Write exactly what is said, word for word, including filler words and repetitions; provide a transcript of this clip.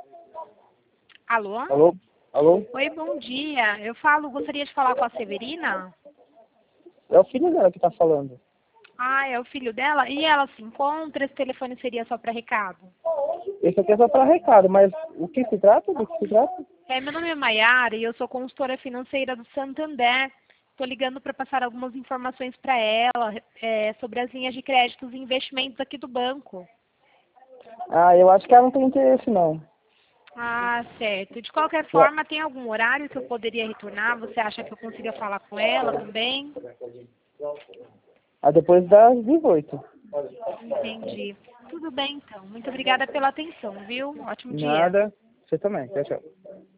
Alô? Alô? Alô? Oi, bom dia. Eu falo, gostaria de falar com a Severina. É o filho dela que tá falando. Ah, é o filho dela? E ela se encontra? Esse telefone seria só para recado? Esse aqui é só para recado, mas o que se trata? Do que se trata? É, meu nome é Maiara e eu sou consultora financeira do Santander. Estou ligando para passar algumas informações para ela é, sobre as linhas de créditos e investimentos aqui do banco. Ah, eu acho que ela não tem interesse, não. Ah, certo. De qualquer Já- forma, tem algum horário que eu poderia retornar? Você acha que eu consiga falar com ela também? Ah, depois das dezoito. Entendi. Tudo bem, então. Muito obrigada pela atenção, viu? Ótimo dia. Nada. Você também. Tchau, tchau.